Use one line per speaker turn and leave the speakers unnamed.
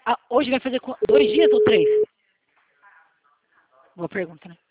Hoje vai fazer 2 dias ou 3? Boa pergunta, né?